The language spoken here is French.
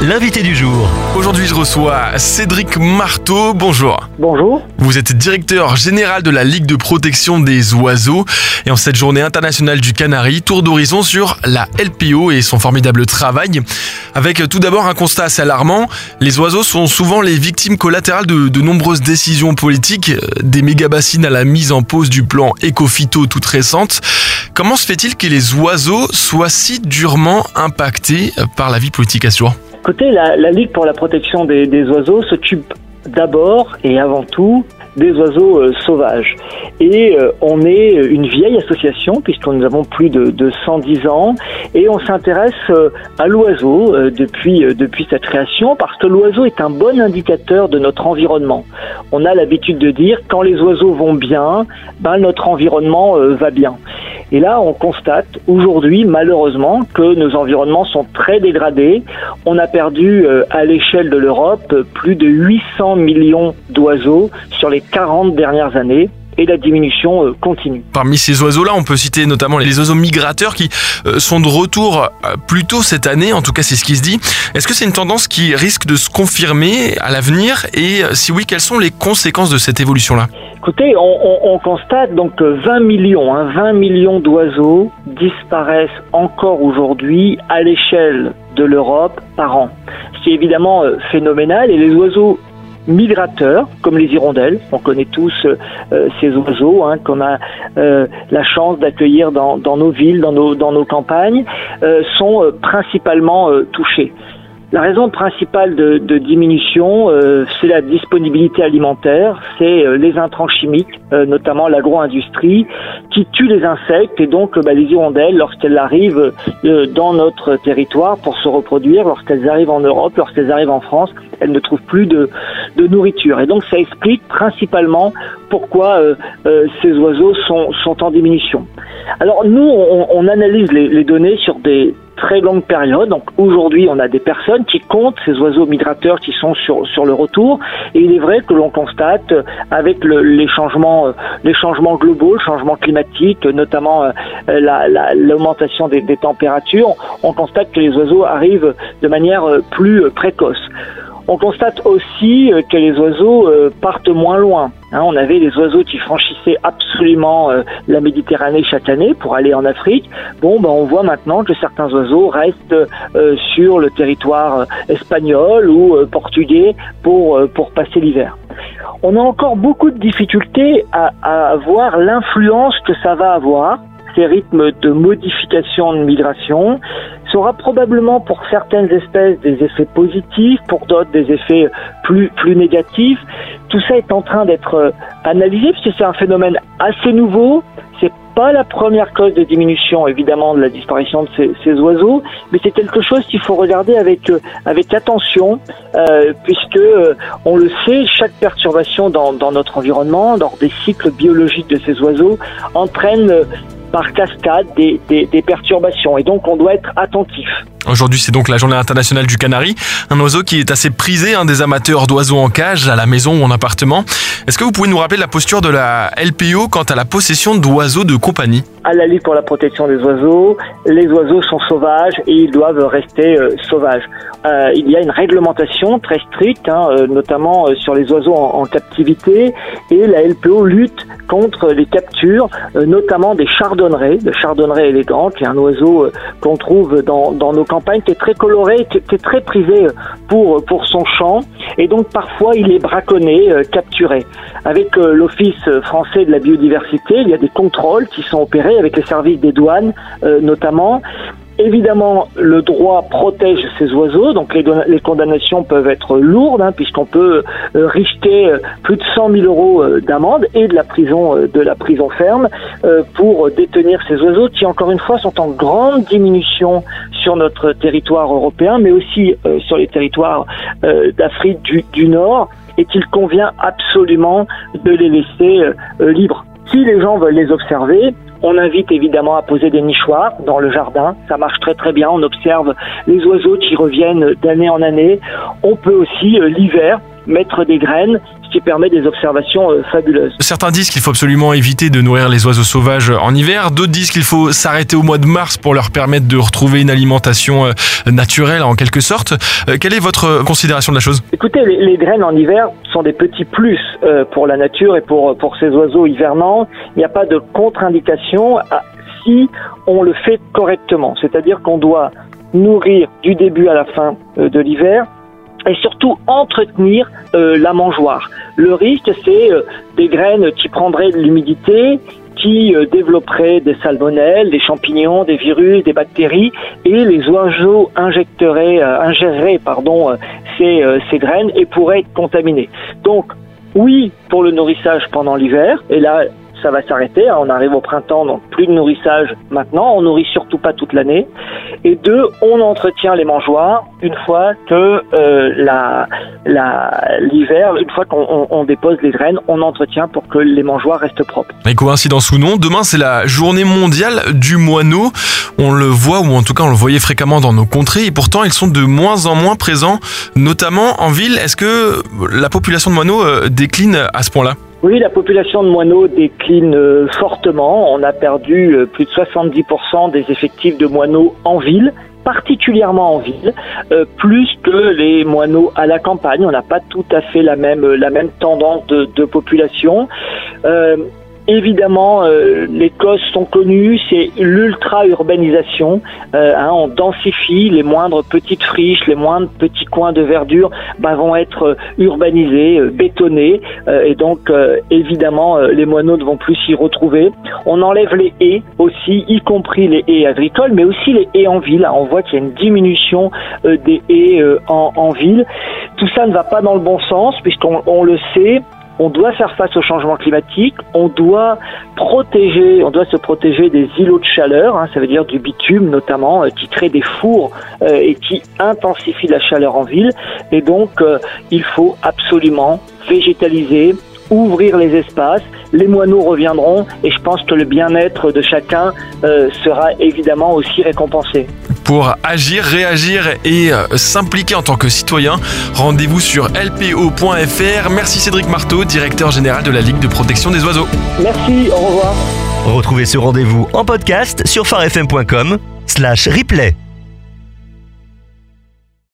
l'invité du jour. Aujourd'hui, je reçois Cédric Marteau. Bonjour. Bonjour. Vous êtes directeur général de la Ligue de protection des oiseaux. Et en cette journée internationale du canari, tour d'horizon sur la LPO et son formidable travail. Avec tout d'abord un constat assez alarmant. Les oiseaux sont souvent les victimes collatérales de nombreuses décisions politiques, des méga-bassines à la mise en pause du plan Éco-Phyto toute récente. Comment se fait-il que les oiseaux soient si durement impactés par la vie politique à Sourds ? Écoutez, la Ligue pour la protection des oiseaux s'occupe d'abord et avant tout des oiseaux sauvages. Et on est une vieille association puisque nous avons plus de 110 ans et on s'intéresse à l'oiseau depuis sa création parce que l'oiseau est un bon indicateur de notre environnement. On a l'habitude de dire quand les oiseaux vont bien, notre environnement va bien. Et là, on constate aujourd'hui, malheureusement, que nos environnements sont très dégradés. On a perdu, à l'échelle de l'Europe, plus de 800 millions d'oiseaux sur les 40 dernières années. Et la diminution continue. Parmi ces oiseaux-là, on peut citer notamment les oiseaux migrateurs qui sont de retour plus tôt cette année, en tout cas c'est ce qui se dit. Est-ce que c'est une tendance qui risque de se confirmer à l'avenir ? Et si oui, quelles sont les conséquences de cette évolution-là ? Écoutez, on constate donc 20 millions d'oiseaux disparaissent encore aujourd'hui à l'échelle de l'Europe par an. C'est évidemment phénoménal et les oiseaux migrateurs, comme les hirondelles, on connaît tous ces oiseaux qu'on a la chance d'accueillir dans nos villes, dans nos campagnes, sont principalement touchés. La raison principale de diminution, c'est la disponibilité alimentaire, c'est les intrants chimiques, notamment l'agro-industrie, qui tuent les insectes et donc les hirondelles, lorsqu'elles arrivent dans notre territoire pour se reproduire, lorsqu'elles arrivent en Europe, lorsqu'elles arrivent en France, elles ne trouvent plus de nourriture. Et donc ça explique principalement pourquoi ces oiseaux sont en diminution. Alors nous, on analyse les données sur des très longue période. Donc aujourd'hui, on a des personnes qui comptent ces oiseaux migrateurs qui sont sur le retour. Et il est vrai que l'on constate avec les changements globaux, le changement climatique, notamment l'augmentation des températures, on constate que les oiseaux arrivent de manière plus précoce. On constate aussi que les oiseaux partent moins loin. On avait des oiseaux qui franchissaient absolument la Méditerranée chaque année pour aller en Afrique. On voit maintenant que certains oiseaux restent sur le territoire espagnol ou portugais pour passer l'hiver. On a encore beaucoup de difficultés à voir l'influence que ça va avoir. Ces rythmes de modification de migration sera probablement pour certaines espèces des effets positifs, pour d'autres des effets plus négatifs. Tout ça est en train d'être analysé parce que c'est un phénomène assez nouveau. C'est pas la première cause de diminution évidemment de la disparition de ces oiseaux, mais c'est quelque chose qu'il faut regarder avec attention puisque on le sait, chaque perturbation dans notre environnement, lors des cycles biologiques de ces oiseaux, entraîne par cascade des perturbations et donc on doit être attentif. Aujourd'hui, c'est donc la journée internationale du canari, un oiseau qui est assez prisé des amateurs d'oiseaux en cage, à la maison ou en appartement. Est-ce que vous pouvez nous rappeler la posture de la LPO quant à la possession d'oiseaux de compagnie ? À la Ligue pour la protection des oiseaux, les oiseaux sont sauvages et ils doivent rester sauvages. Il y a une réglementation très stricte, notamment sur les oiseaux en captivité, et la LPO lutte contre les captures, notamment des chardonnerets, le chardonneret élégant, qui est un oiseau qu'on trouve dans nos campagne, qui est très coloré, qui est très prisé pour son chant, et donc parfois il est braconné, capturé. Avec l'Office français de la biodiversité, il y a des contrôles qui sont opérés avec les services des douanes notamment. Évidemment, le droit protège ces oiseaux, donc les condamnations peuvent être lourdes, puisqu'on peut risquer plus de 100 000 euros d'amende et de la prison ferme pour détenir ces oiseaux qui, encore une fois, sont en grande diminution sur notre territoire européen, mais aussi sur les territoires d'Afrique du Nord, et qu'il convient absolument de les laisser libres. Si les gens veulent les observer, on invite évidemment à poser des nichoirs dans le jardin. Ça marche très très bien. On observe les oiseaux qui reviennent d'année en année. On peut aussi l'hiver mettre des graines, ce qui permet des observations fabuleuses. Certains disent qu'il faut absolument éviter de nourrir les oiseaux sauvages en hiver, d'autres disent qu'il faut s'arrêter au mois de mars pour leur permettre de retrouver une alimentation naturelle en quelque sorte. Quelle est votre considération de la chose ? Écoutez, les graines en hiver sont des petits plus pour la nature et pour ces oiseaux hivernants. Il n'y a pas de contre-indication si on le fait correctement, c'est-à-dire qu'on doit nourrir du début à la fin de l'hiver et surtout entretenir la mangeoire. Le risque, c'est des graines qui prendraient de l'humidité, qui développeraient des salmonelles, des champignons, des virus, des bactéries, et les oiseaux ingéreraient ces graines et pourraient être contaminés. Donc, oui, pour le nourrissage pendant l'hiver, et là, ça va s'arrêter, on arrive au printemps, donc plus de nourrissage maintenant, on nourrit surtout pas toute l'année. Et 2, on entretient les mangeoires une fois que l'hiver, une fois qu'on dépose les graines, on entretient pour que les mangeoires restent propres. Et coïncidence ou non, demain c'est la journée mondiale du moineau. On le voit, ou en tout cas on le voyait fréquemment dans nos contrées, et pourtant ils sont de moins en moins présents, notamment en ville. Est-ce que la population de moineaux décline à ce point-là ? Oui, la population de moineaux décline fortement. On a perdu plus de 70% des effectifs de moineaux en ville, particulièrement en ville, plus que les moineaux à la campagne. On n'a pas tout à fait la même tendance de population. Évidemment, les causes sont connues, c'est l'ultra-urbanisation. On densifie, les moindres petites friches, les moindres petits coins de verdure vont être urbanisés, bétonnés, et donc évidemment les moineaux ne vont plus s'y retrouver. On enlève les haies aussi, y compris les haies agricoles, mais aussi les haies en ville. On voit qu'il y a une diminution des haies en ville. Tout ça ne va pas dans le bon sens, puisqu'on le sait. On doit faire face au changement climatique, on doit se protéger des îlots de chaleur, ça veut dire du bitume notamment, qui crée des fours et qui intensifie la chaleur en ville. Et donc, il faut absolument végétaliser, ouvrir les espaces. Les moineaux reviendront et je pense que le bien-être de chacun sera évidemment aussi récompensé. Pour agir, réagir et s'impliquer en tant que citoyen, rendez-vous sur lpo.fr. Merci Cédric Marteau, directeur général de la Ligue de protection des oiseaux. Merci, au revoir. Retrouvez ce rendez-vous en podcast sur farfm.com/replay.